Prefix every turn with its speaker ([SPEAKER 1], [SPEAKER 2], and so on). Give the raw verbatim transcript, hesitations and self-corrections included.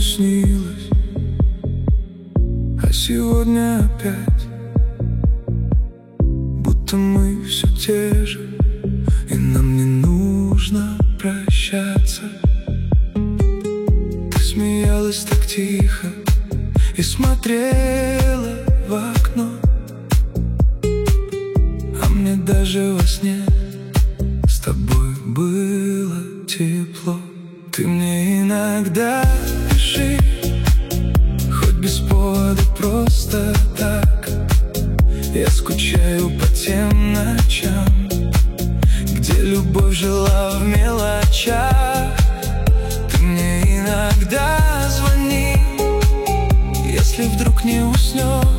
[SPEAKER 1] снилось, а сегодня опять будто мы все те же, и нам не нужно прощаться. Ты смеялась так тихо и смотрела в окно, а мне даже во сне с тобой было тепло. Ты мне иногда пиши, хоть без повода, просто так. Я скучаю по тем ночам, где любовь жила в мелочах. Ты мне иногда звони, если вдруг не уснешь.